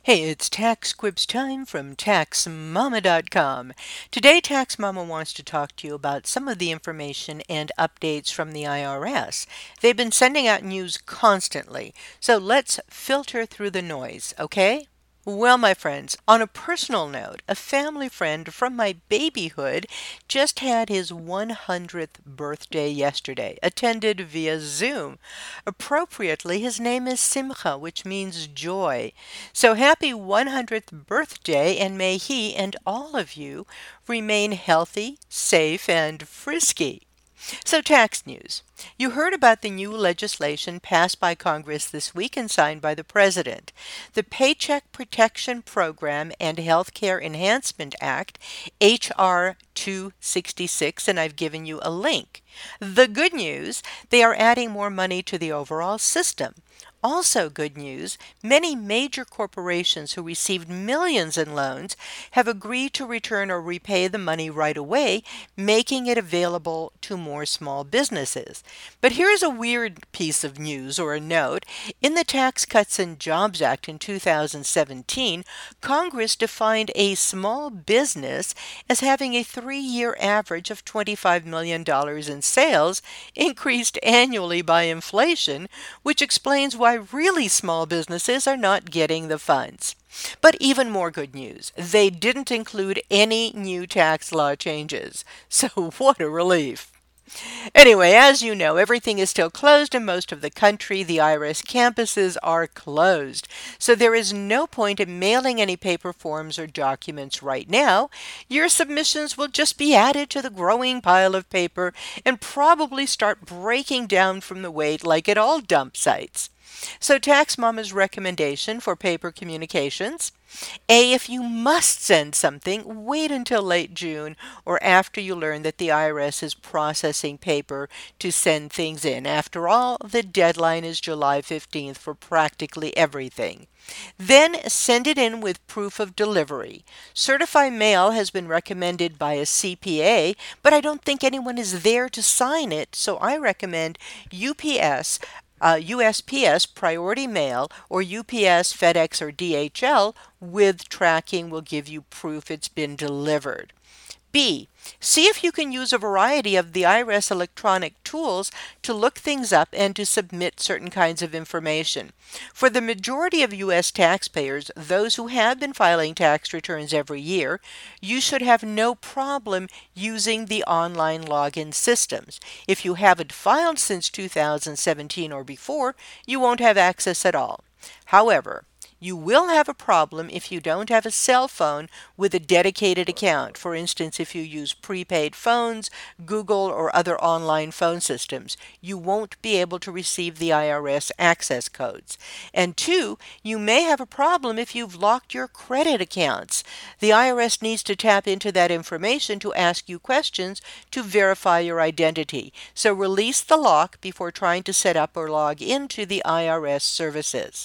Hey, it's Tax Quibs time from TaxMama.com. Today, Tax Mama wants to talk to you about some of the information and updates from the IRS. They've been sending out news constantly, so let's filter through the noise, okay? Well, my friends, on a personal note, a family friend from my babyhood just had his 100th birthday yesterday, attended via Zoom. Appropriately, his name is Simcha, which means joy. So happy 100th birthday, and may he and all of you remain healthy, safe, and frisky. So, tax news. You heard about the new legislation passed by Congress this week and signed by the President. The Paycheck Protection Program and Health Care Enhancement Act, H.R. 266, and I've given you a link. The good news, they are adding more money to the overall system. Also, good news, many major corporations who received millions in loans have agreed to return or repay the money right away, making it available to more small businesses. But here's a weird piece of news or a note. In the Tax Cuts and Jobs Act in 2017, Congress defined a small business as having a 3-year average of $25 million in sales, increased annually by inflation, which explains why really small businesses are not getting the funds. But even more good news, they didn't include any new tax law changes. So what a relief. Anyway, as you know, everything is still closed in most of the country. The IRS campuses are closed. So there is no point in mailing any paper forms or documents right now. Your submissions will just be added to the growing pile of paper and probably start breaking down from the weight like at all dump sites. So Tax Mama's recommendation for paper communications: A, if you must send something, wait until late June or after you learn that the IRS is processing paper to send things in. After all, the deadline is July 15th for practically everything. Then send it in with proof of delivery. Certified mail has been recommended by a CPA, but I don't think anyone is there to sign it, so I recommend UPS, USPS Priority Mail, or UPS, FedEx, or DHL with tracking will give you proof it's been delivered. B. See if you can use a variety of the IRS electronic tools to look things up and to submit certain kinds of information. For the majority of U.S. taxpayers, those who have been filing tax returns every year, you should have no problem using the online login systems. If you haven't filed since 2017 or before, you won't have access at all. However, you will have a problem if you don't have a cell phone with a dedicated account. For instance, if you use prepaid phones, Google, or other online phone systems, you won't be able to receive the IRS access codes. And two, you may have a problem if you've locked your credit accounts. The IRS needs to tap into that information to ask you questions to verify your identity. So release the lock before trying to set up or log into the IRS services.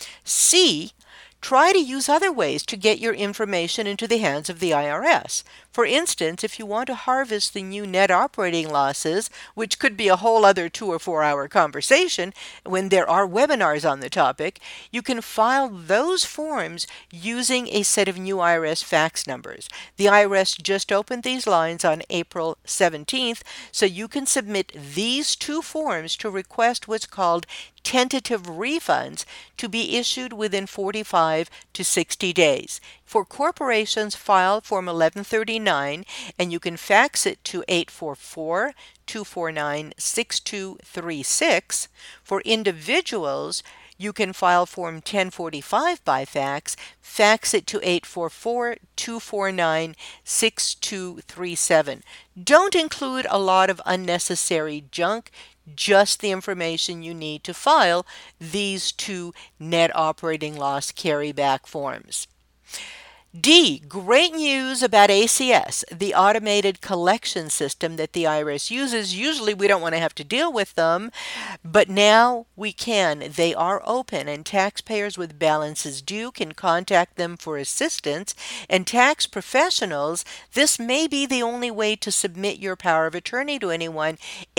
C. Try to use other ways to get your information into the hands of the IRS. For instance, if you want to harvest the new net operating losses, which could be a whole other 2 or 4 hour conversation when there are webinars on the topic, you can file those forms using a set of new IRS fax numbers. The IRS just opened these lines on April 17th, so you can submit these two forms to request what's called tentative refunds to be issued within 45 to 60 days. For corporations, file Form 1139 and you can fax it to 844-249-6236. For individuals, you can file Form 1045 by fax it to 844-249-6237. Don't include a lot of unnecessary junk, just the information you need to file these two net operating loss carryback forms. D, great news about ACS, the automated collection system that the IRS uses. Usually we don't want to have to deal with them, but now we can. They are open, and taxpayers with balances due can contact them for assistance. And tax professionals, this may be the only way to submit your power of attorney to anyone.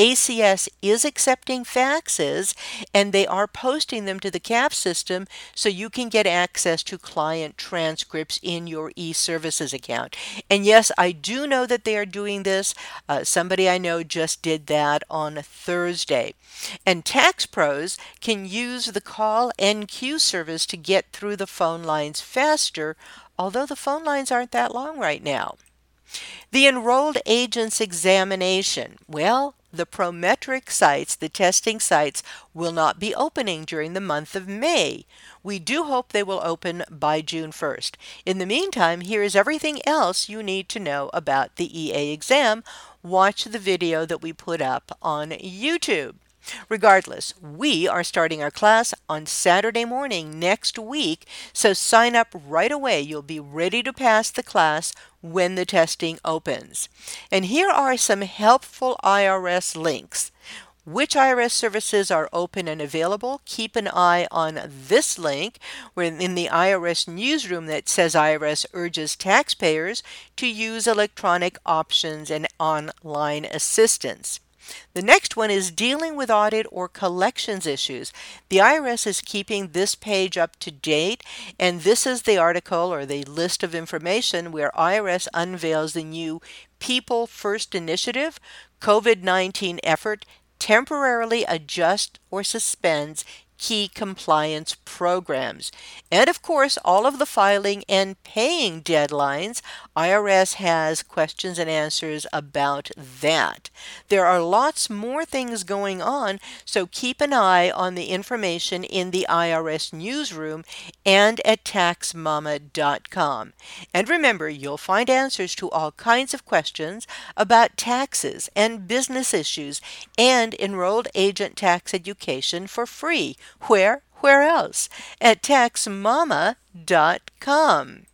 ACS is accepting faxes, and they are posting them to the CAF system so you can get access to client transcripts in your e-services account. And yes, I do know that they are doing this. Somebody I know just did that on Thursday. And tax pros can use the Call NQ service to get through the phone lines faster, although the phone lines aren't that long right now. The enrolled agent's examination. Well, the Prometric sites, the testing sites, will not be opening during the month of May. We do hope they will open by June 1st. In the meantime, here is everything else you need to know about the EA exam. Watch the video that we put up on YouTube. Regardless, we are starting our class on Saturday morning next week, so sign up right away. You'll be ready to pass the class when the testing opens. And here are some helpful IRS links. Which IRS services are open and available? Keep an eye on this link. We're in the IRS newsroom that says IRS urges taxpayers to use electronic options and online assistance. The next one is dealing with audit or collections issues. The IRS is keeping this page up to date, and this is the article or the list of information where IRS unveils the new People First Initiative COVID-19 effort temporarily adjusts or suspends key compliance programs. And of course, all of the filing and paying deadlines, IRS has questions and answers about that. There are lots more things going on, so keep an eye on the information in the IRS newsroom and at taxmama.com. And remember, you'll find answers to all kinds of questions about taxes and business issues and enrolled agent tax education for free. Where else? At taxmama.com.